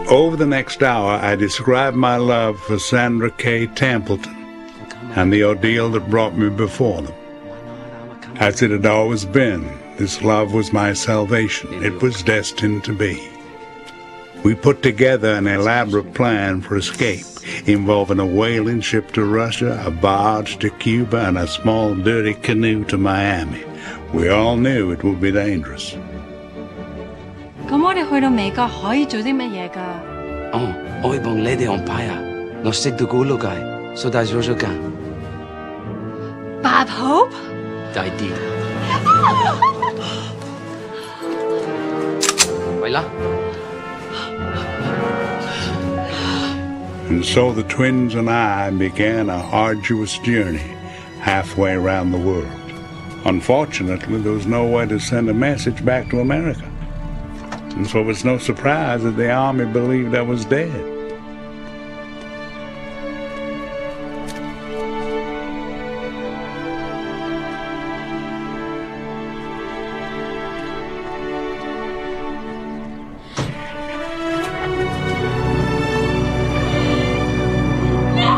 Over the next hour, I described my love for Sandra K. Templeton and the ordeal that brought me before them. As it had always been, this love was my salvation. It was destined to be. We put together an elaborate plan for escape, involving a whaling ship to Russia, a barge to Cuba, and a small dirty canoe to Miami. We all knew it would be dangerous. 咁我哋去到美國可以做啲乜嘢㗎？ 我可以幫你哋安排啊，我識到古老街，所以帶咗間。 Bob Hope？ 大啲。喂啦。 And so the twins and I began a arduous journey halfway around the world. Unfortunately, there was no way to send a message back to America. And so it's no surprise that the Army believed I was dead.